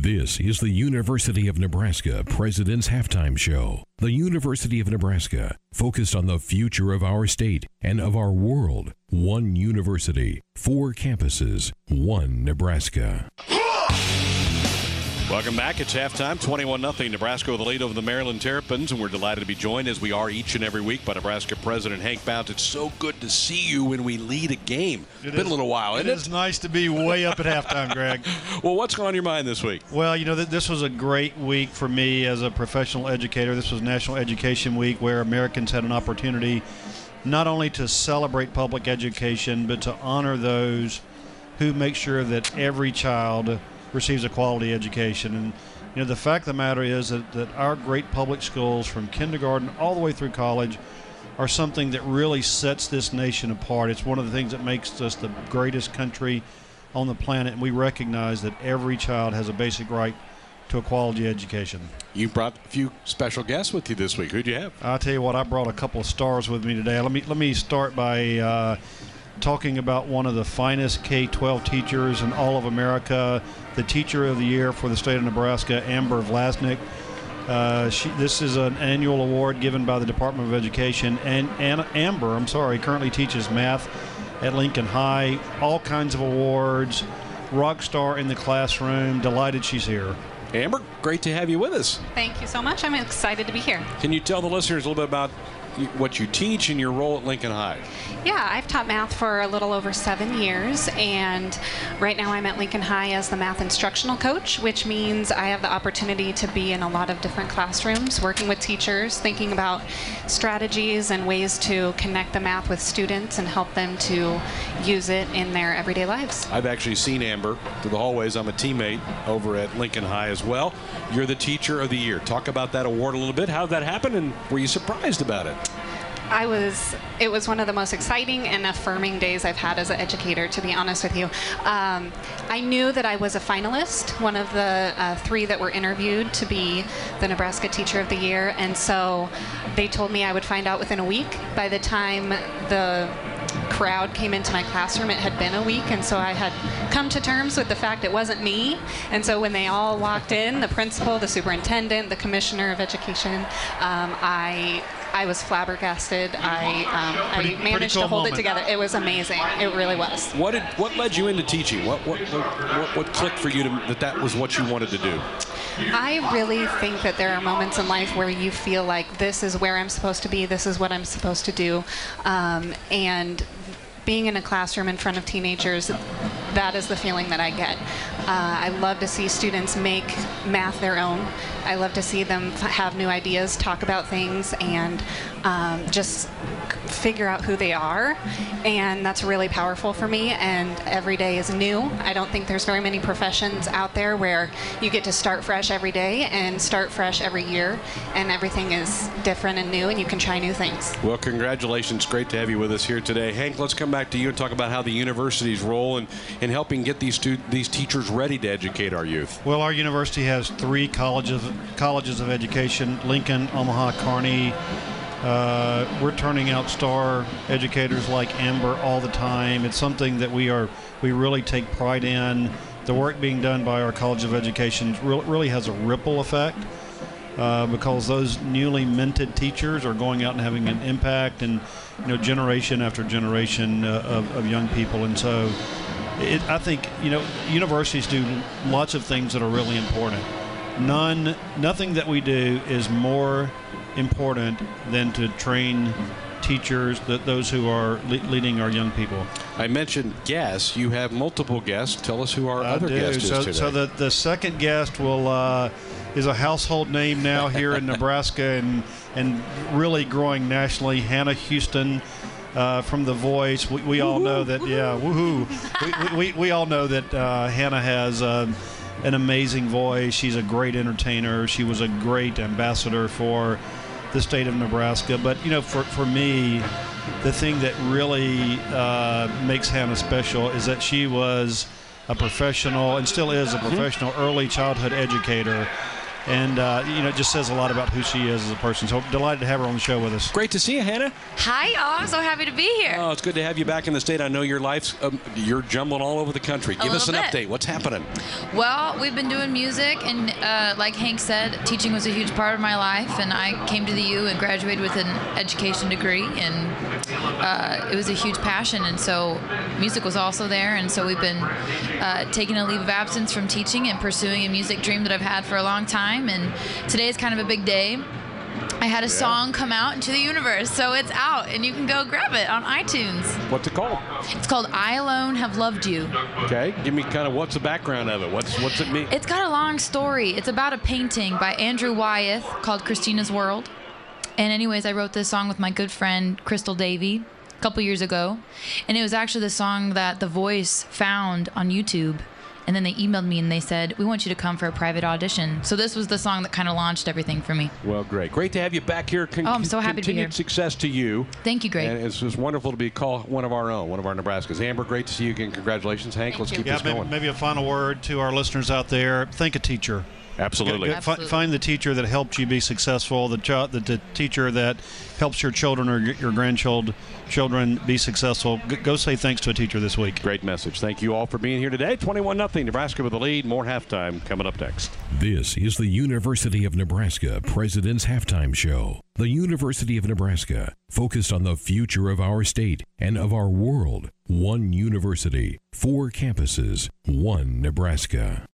This is the University of Nebraska President's Halftime Show. The University of Nebraska, focused on the future of our state and of our world. One university, 4 campuses, one Nebraska. Welcome back. It's halftime, 21-0. Nebraska with the lead over the Maryland Terrapins, and we're delighted to be joined, as we are each and every week, by Nebraska President Hank Bouts. It's so good to see you when we lead a game. It's been a little while, isn't it? It is nice to be way up at halftime, Greg. Well, what's on your mind this week? Well, you know, this was a great week for me as a professional educator. This was National Education Week, where Americans had an opportunity not only to celebrate public education, but to honor those who make sure that every child receives a quality education. And you know, the fact of the matter is that our great public schools, from kindergarten all the way through college, are something that really sets this nation apart. It's one of the things that makes us the greatest country on the planet, and we recognize that every child has a basic right to a quality education. You brought a few special guests with you this week. Who'd you have? I'll tell you what, I brought a couple of stars with me today. Let me start by talking about one of the finest K-12 teachers in all of America, the Teacher of the Year for the state of Nebraska, Amber Vlasnik. This is an annual award given by the Department of Education, and Amber, currently teaches math at Lincoln High. All kinds of awards, rock star in the classroom. Delighted she's here. Amber, great to have you with us. Thank you so much. I'm excited to be here. Can you tell the listeners a little bit about what you teach and your role at Lincoln High? Yeah, I've taught math for a little over 7 years, and right now I'm at Lincoln High as the math instructional coach, which means I have the opportunity to be in a lot of different classrooms, working with teachers, thinking about strategies and ways to connect the math with students and help them to use it in their everyday lives. I've actually seen Amber through the hallways. I'm a teammate over at Lincoln High as well. You're the Teacher of the Year. Talk about that award a little bit. How did that happen, and were you surprised about it? It was one of the most exciting and affirming days I've had as an educator, to be honest with you. I knew that I was a finalist, one of the 3 that were interviewed to be the Nebraska Teacher of the Year, and so they told me I would find out within a week. By the time the crowd came into my classroom, it had been a week, and so I had come to terms with the fact it wasn't me. And so when they all walked in, the principal, the superintendent, the commissioner of education, I was flabbergasted. I managed to hold it together. It was amazing. It really was. What led you into teaching? What clicked for you that was what you wanted to do? I really think that there are moments in life where you feel like this is where I'm supposed to be, this is what I'm supposed to do, and being in a classroom in front of teenagers, that is the feeling that I get. I love to see students make math their own. I love to see them have new ideas, talk about things, and just figure out who they are, and that's really powerful for me, and every day is new. I don't think there's very many professions out there where you get to start fresh every day and start fresh every year, and everything is different and new, and you can try new things. Well, congratulations. Great to have you with us here today. Hank, let's come back to you and talk about how the university's role in helping get these teachers ready to educate our youth. Well, our university has 3 colleges of education: Lincoln, Omaha, Kearney. We're turning out star educators like Amber all the time. It's something that we really take pride in. The work being done by our College of Education really has a ripple effect, because those newly minted teachers are going out and having an impact, and generation after generation of young people. And so I think universities do lots of things that are really important. Nothing that we do is more important than to train teachers, those who are leading our young people. I mentioned guests. You have multiple guests. Tell us who our other guest is today. So the second guest is a household name now here in Nebraska and really growing nationally. Hannah Houston from The Voice. We all know that. Yeah, woohoo! We all know that Hannah has an amazing voice. She's a great entertainer. She was a great ambassador for the state of Nebraska. But for me, the thing that really makes Hannah special is that she was a professional, and still is a professional early childhood educator And, it just says a lot about who she is as a person. So delighted to have her on the show with us. Great to see you, Hannah. Hi, y'all. I'm so happy to be here. Oh, it's good to have you back in the state. I know your life's, you're jumbling all over the country. Give us an update. What's happening? Well, we've been doing music, and like Hank said, teaching was a huge part of my life, and I came to the U and graduated with an education degree, and it was a huge passion, and so music was also there, and so we've been taking a leave of absence from teaching and pursuing a music dream that I've had for a long time. And today is kind of a big day. I had a song come out into the universe, so it's out, and you can go grab it on iTunes. What's it called? It's called I Alone Have Loved You. Okay, give me kind of what's the background of it. What's it mean? It's got a long story. It's about a painting by Andrew Wyeth called Christina's World. And anyways, I wrote this song with my good friend Crystal Davey a couple years ago, and it was actually the song that The Voice found on YouTube. And then they emailed me and they said, we want you to come for a private audition. So this was the song that kind of launched everything for me. Well, great. Great to have you back here. I'm so happy to be here. Continued success to you. Thank you, Greg. And it's just wonderful to be called one of our own, one of our Nebraskas. Amber, great to see you again. Congratulations. Hank, let's keep this going. Maybe a final word to our listeners out there. Think a teacher. Absolutely. Find the teacher that helped you be successful, the teacher that helps your children or your grandchildren be successful. Go say thanks to a teacher this week. Great message. Thank you all for being here today. 21-0, Nebraska with the lead. More halftime coming up next. This is the University of Nebraska President's Halftime Show. The University of Nebraska, focused on the future of our state and of our world. One university, 4 campuses, one Nebraska.